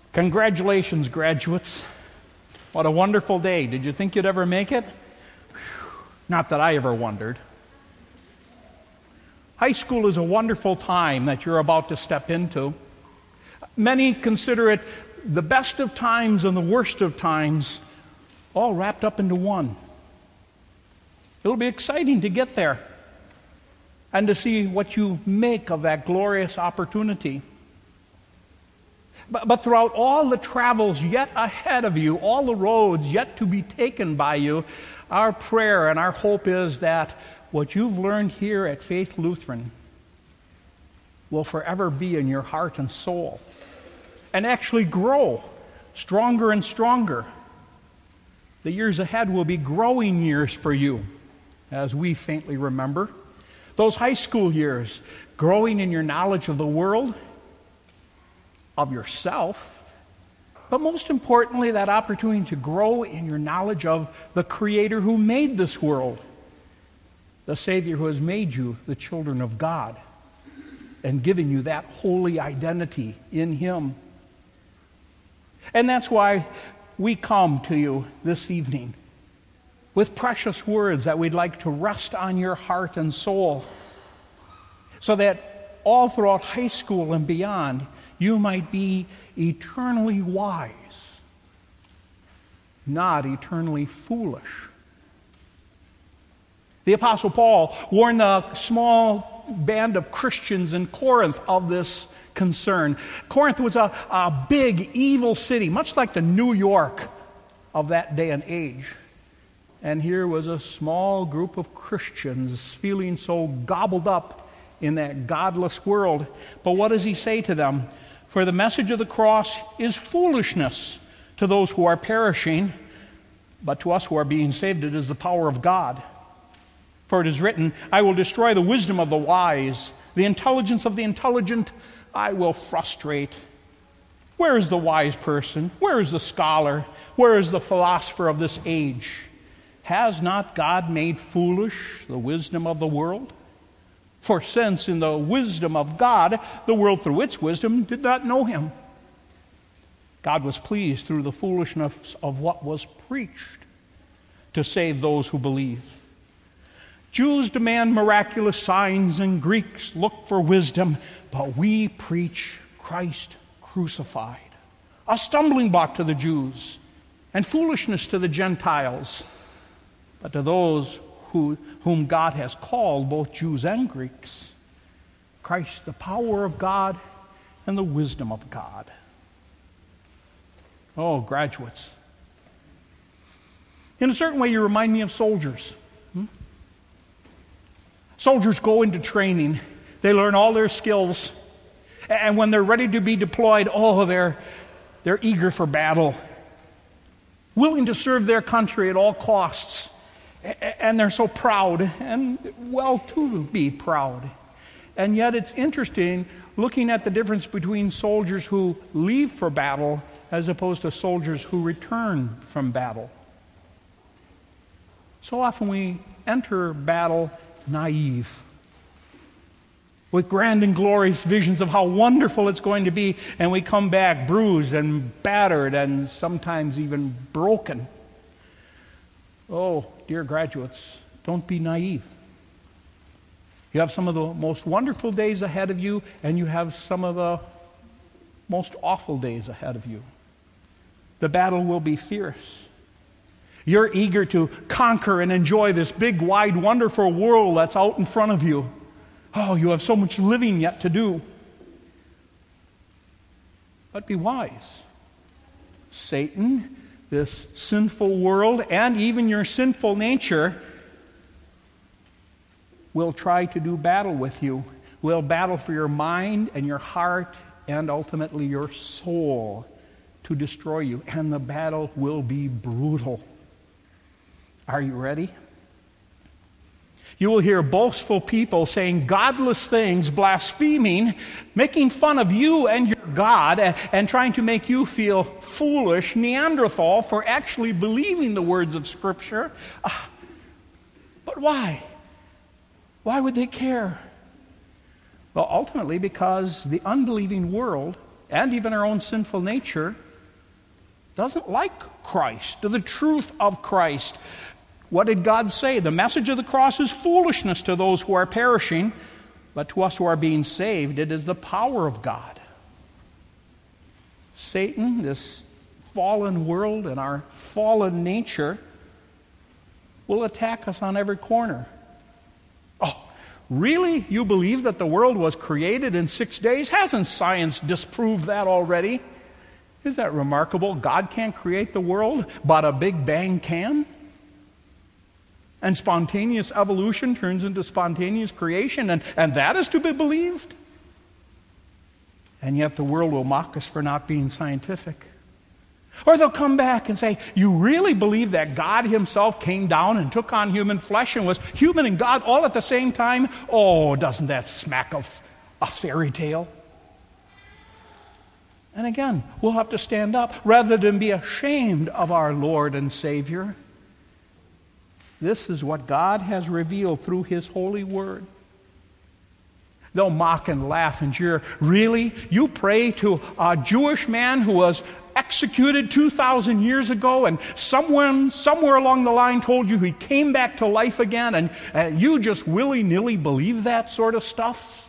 Congratulations, graduates. What a wonderful day. Did you think you'd ever make it? Not that I ever wondered. High school is a wonderful time that you're about to step into. Many consider it the best of times and the worst of times, all wrapped up into one. It'll be exciting to get there and to see what you make of that glorious opportunity. But throughout all the travels yet ahead of you, all the roads yet to be taken by you, our prayer and our hope is that what you've learned here at Faith Lutheran will forever be in your heart and soul and actually grow stronger and stronger. The years ahead will be growing years for you, as we faintly remember. Those high school years, growing in your knowledge of the world, of yourself, but most importantly, that opportunity to grow in your knowledge of the Creator who made this world, the Savior who has made you the children of God and giving you that holy identity in Him. And that's why we come to you this evening with precious words that we'd like to rest on your heart and soul, so that all throughout high school and beyond, you might be eternally wise, not eternally foolish. The Apostle Paul warned the small band of Christians in Corinth of this concern. Corinth was a big, evil city, much like the New York of that day and age. And here was a small group of Christians feeling so gobbled up in that godless world. But what does he say to them? For the message of the cross is foolishness to those who are perishing, but to us who are being saved, it is the power of God. For it is written, I will destroy the wisdom of the wise, the intelligence of the intelligent I will frustrate. Where is the wise person? Where is the scholar? Where is the philosopher of this age? Has not God made foolish the wisdom of the world? For since in the wisdom of God, the world through its wisdom did not know Him, God was pleased through the foolishness of what was preached to save those who believe. Jews demand miraculous signs and Greeks look for wisdom, but we preach Christ crucified, a stumbling block to the Jews and foolishness to the Gentiles, but to those whom God has called, both Jews and Greeks, Christ, the power of God and the wisdom of God. Oh, graduates. In a certain way, you remind me of soldiers. Soldiers go into training. They learn all their skills. And when they're ready to be deployed, they're eager for battle, willing to serve their country at all costs. And they're so proud, and well to be proud. And yet it's interesting looking at the difference between soldiers who leave for battle as opposed to soldiers who return from battle. So often we enter battle naive, with grand and glorious visions of how wonderful it's going to be, and we come back bruised and battered and sometimes even broken. Oh, dear graduates, don't be naive. You have some of the most wonderful days ahead of you, and you have some of the most awful days ahead of you. The battle will be fierce. You're eager to conquer and enjoy this big, wide, wonderful world that's out in front of you. Oh, you have so much living yet to do. But be wise. Satan, this sinful world, and even your sinful nature will try to do battle with you, will battle for your mind and your heart and ultimately your soul to destroy you. And the battle will be brutal. Are you ready? You will hear boastful people saying godless things, blaspheming, making fun of you and your God, and trying to make you feel foolish, Neanderthal, for actually believing the words of Scripture. But why? Why would they care? Well, ultimately because the unbelieving world and even our own sinful nature, doesn't like Christ, the truth of Christ. What did God say? The message of the cross is foolishness to those who are perishing, but to us who are being saved, it is the power of God. Satan, this fallen world and our fallen nature, will attack us on every corner. Oh, really? You believe that the world was created in 6 days? Hasn't science disproved that already? Is that remarkable? God can't create the world, but a Big Bang can? And spontaneous evolution turns into spontaneous creation, and that is to be believed? And yet the world will mock us for not being scientific. Or they'll come back and say, you really believe that God himself came down and took on human flesh and was human and God all at the same time? Oh, doesn't that smack of a fairy tale? And again, we'll have to stand up rather than be ashamed of our Lord and Savior. This is what God has revealed through his holy word. They'll mock and laugh and jeer. Really? You pray to a Jewish man who was executed 2,000 years ago, and someone somewhere along the line told you he came back to life again, and you just willy-nilly believe that sort of stuff?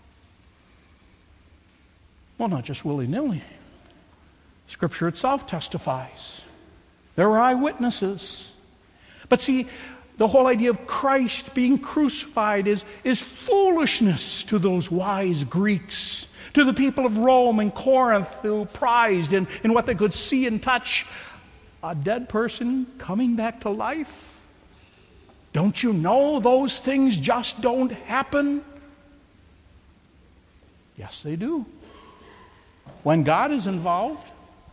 Well, not just willy-nilly. Scripture itself testifies. There were eyewitnesses. But see, the whole idea of Christ being crucified is foolishness to those wise Greeks, to the people of Rome and Corinth who prized in what they could see and touch a dead person coming back to life. Don't you know those things just don't happen? Yes, they do. When God is involved.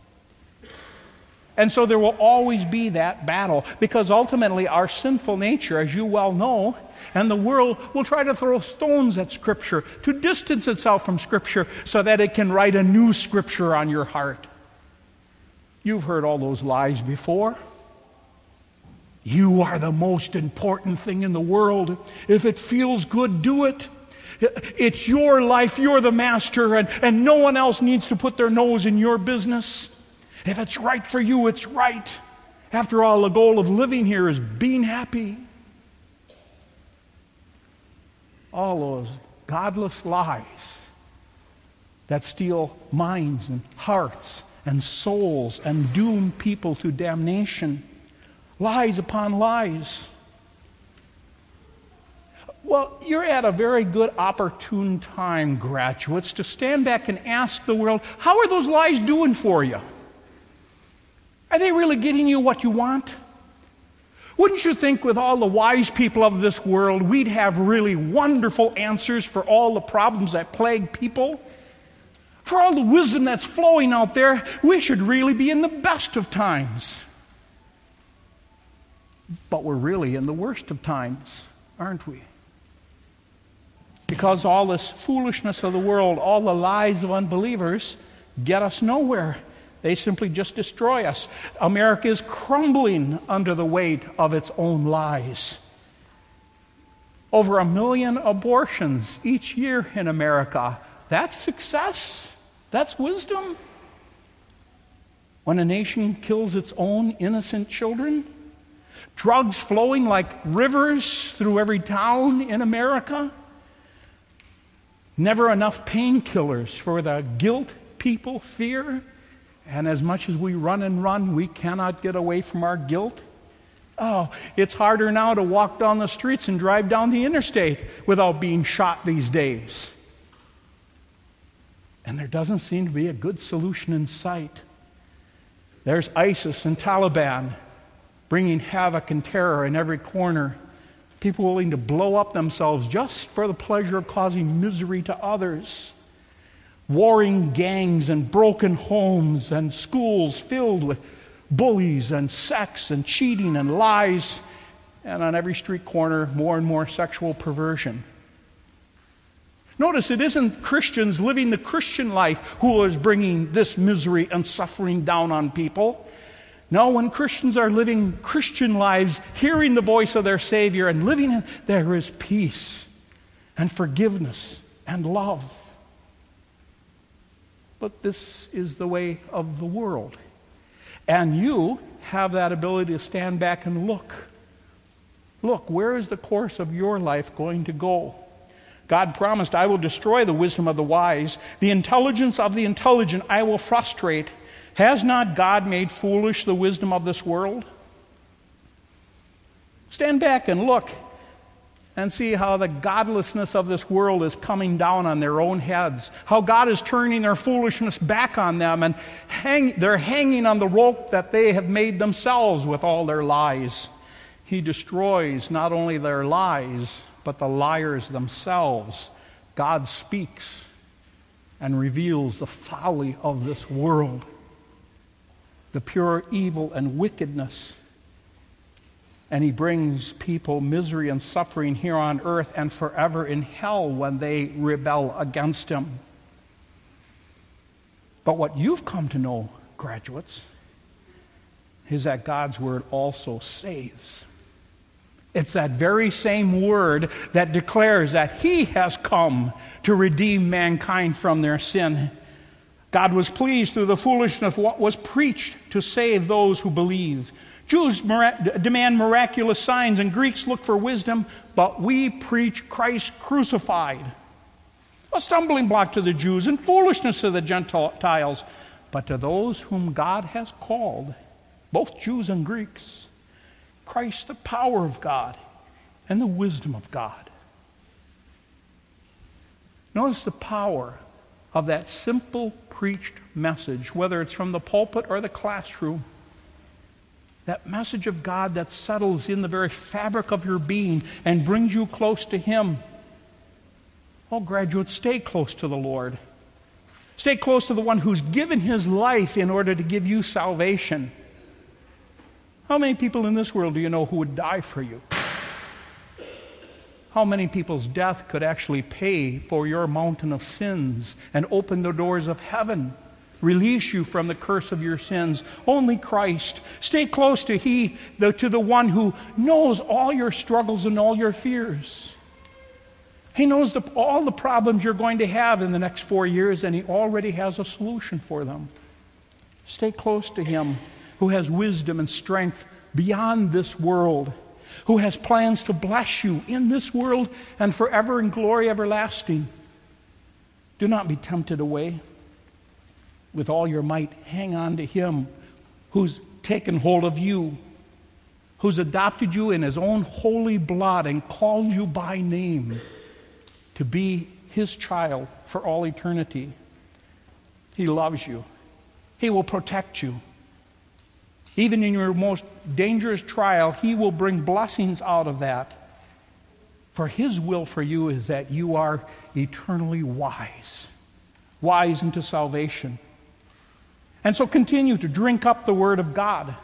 And so there will always be that battle, because ultimately our sinful nature, as you well know, and the world will try to throw stones at Scripture to distance itself from Scripture so that it can write a new Scripture on your heart. You've heard all those lies before. You are the most important thing in the world. If it feels good, do it. It's your life, you're the master, and no one else needs to put their nose in your business. If it's right for you, it's right. After all, the goal of living here is being happy. All those godless lies that steal minds and hearts and souls and doom people to damnation. Lies upon lies. Well, you're at a very good opportune time, graduates, to stand back and ask the world, how are those lies doing for you? Are they really getting you what you want? Wouldn't you think with all the wise people of this world, we'd have really wonderful answers for all the problems that plague people? For all the wisdom that's flowing out there, we should really be in the best of times. But we're really in the worst of times, aren't we? Because all this foolishness of the world, all the lies of unbelievers, get us nowhere. They simply just destroy us. America is crumbling under the weight of its own lies. Over 1 million abortions each year in America. That's success. That's wisdom. When a nation kills its own innocent children, drugs flowing like rivers through every town in America, never enough painkillers for the guilt people fear. And as much as we run and run, we cannot get away from our guilt. Oh, it's harder now to walk down the streets and drive down the interstate without being shot these days. And there doesn't seem to be a good solution in sight. There's ISIS and Taliban bringing havoc and terror in every corner. People willing to blow up themselves just for the pleasure of causing misery to others. Warring gangs and broken homes and schools filled with bullies and sex and cheating and lies, and on every street corner more and more sexual perversion. Notice it isn't Christians living the Christian life who is bringing this misery and suffering down on people. No, when Christians are living Christian lives, hearing the voice of their Savior and living in, there is peace and forgiveness and love. But this is the way of the world. And you have that ability to stand back and look. Look, where is the course of your life going to go? God promised, I will destroy the wisdom of the wise. The intelligence of the intelligent I will frustrate. Has not God made foolish the wisdom of this world? Stand back and look and see how the godlessness of this world is coming down on their own heads. How God is turning their foolishness back on them, and they're hanging on the rope that they have made themselves with all their lies. He destroys not only their lies, but the liars themselves. God speaks and reveals the folly of this world, the pure evil and wickedness. And he brings people misery and suffering here on earth and forever in hell when they rebel against him. But what you've come to know, graduates, is that God's word also saves. It's that very same word that declares that he has come to redeem mankind from their sin. God was pleased through the foolishness of what was preached to save those who believe. Jews demand miraculous signs and Greeks look for wisdom, but we preach Christ crucified. A stumbling block to the Jews and foolishness to the Gentiles, but to those whom God has called, both Jews and Greeks, Christ, the power of God and the wisdom of God. Notice the power of that simple preached message, whether it's from the pulpit or the classroom. That message of God that settles in the very fabric of your being and brings you close to him. Oh, graduates, stay close to the Lord. Stay close to the one who's given his life in order to give you salvation. How many people in this world do you know who would die for you? How many people's death could actually pay for your mountain of sins and open the doors of heaven? Release you from the curse of your sins. Only Christ. Stay close to the one who knows all your struggles and all your fears. He knows all the problems you're going to have in the next 4 years, and he already has a solution for them. Stay close to him who has wisdom and strength beyond this world, who has plans to bless you in this world and forever in glory everlasting. Do not be tempted away. With all your might, hang on to him who's taken hold of you, who's adopted you in his own holy blood and called you by name to be his child for all eternity. He loves you. He will protect you. Even in your most dangerous trial, he will bring blessings out of that. For his will for you is that you are eternally wise into salvation. And so continue to drink up the word of God.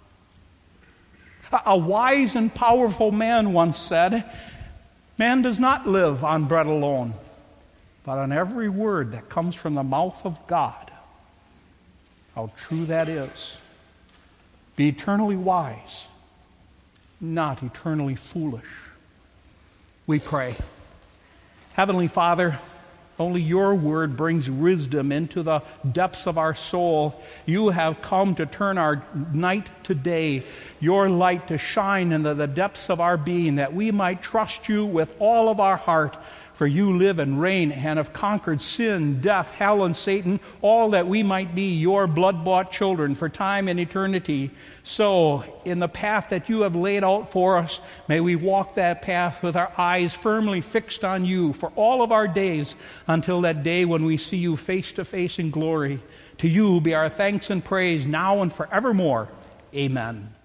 A wise and powerful man once said, man does not live on bread alone, but on every word that comes from the mouth of God. How true that is. Be eternally wise, not eternally foolish. We pray. Heavenly Father, only your word brings wisdom into the depths of our soul. You have come to turn our night to day, your light to shine into the depths of our being, that we might trust you with all of our heart. For you live and reign and have conquered sin, death, hell, and Satan, all that we might be your blood-bought children for time and eternity. So, in the path that you have laid out for us, may we walk that path with our eyes firmly fixed on you for all of our days, until that day when we see you face to face in glory. To you be our thanks and praise now and forevermore. Amen.